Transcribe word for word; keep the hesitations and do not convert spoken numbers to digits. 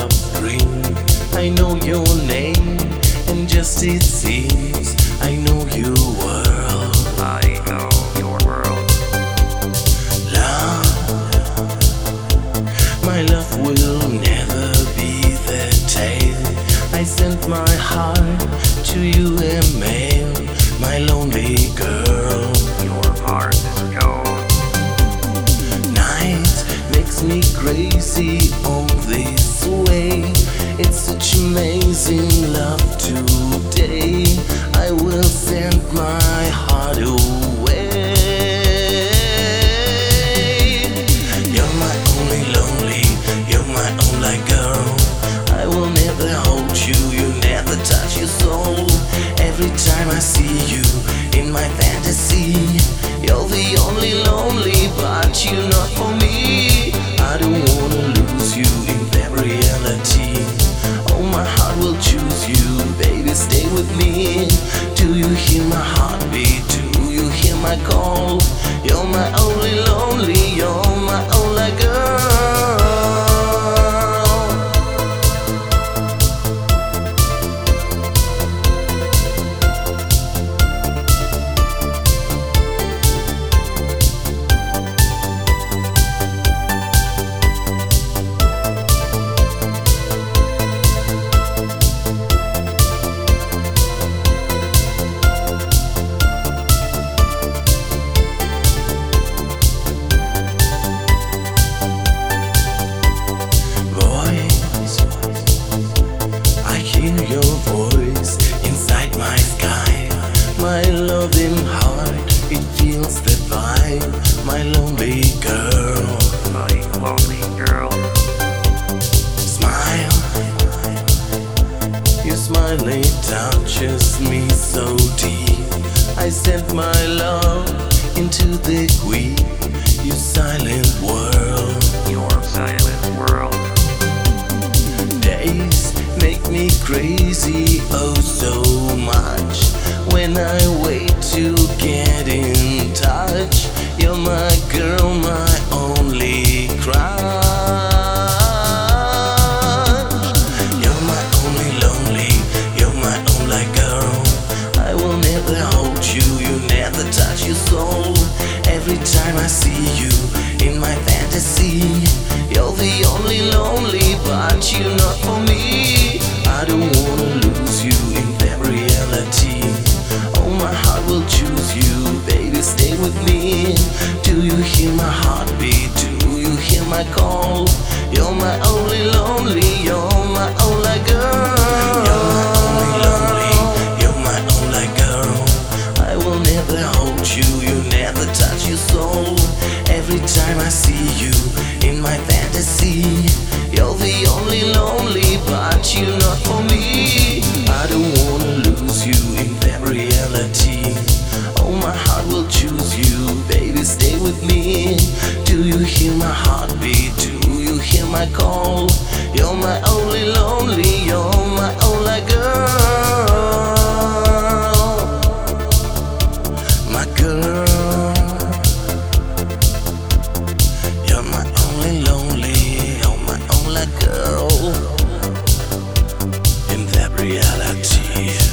of green. I know your name, and just it seems I know your world. I know your world. Love, my love will never be the tale. I sent my heart to you in mail, my lonely girl. Your heart is cold. Night makes me crazy on this way. It's such amazing love today. I will send my heart away. You're my only lonely, you're my only girl. I will never hold you, you never touch your soul. Every time I see you in my fantasy, you're the only lonely, but you're not for me. I don't wanna lose you in that reality. Oh, my heart will choose you, baby, stay with me. Do you hear my heartbeat? Do you hear my call? You're my only lonely, you're my only girl. Your voice inside my sky, my loving heart, it feels the vibe, my lonely girl, My lonely girl. Smile, your smiling touches me so deep. I sent my love into the quick, your silent world. Your silent world. Days make me crazy, oh so much. When I wait to get in touch, you're my girl, my only crush. You're my only lonely, you're my only girl. I will never hold you, you never touch your soul. Every time I see you in my fantasy, you're the only lonely, but you're not for me. I don't wanna lose you in that reality. Oh, my heart will choose you, baby, stay with me. Do you hear my heartbeat? Do you hear my call? You're my only lonely, you're my only girl. You're my only lonely, you're my only girl. I will never hold you, you never touch your soul. Every time I see you in my fantasy, you're the only lonely, but you're not for me. I don't wanna lose you in that reality. Oh, my heart will choose you, baby, stay with me. Do you hear my heartbeat? Do you hear my call? You're my only lonely, you're my only girl. My girl, you're my only lonely, you're my only girl. In that reality.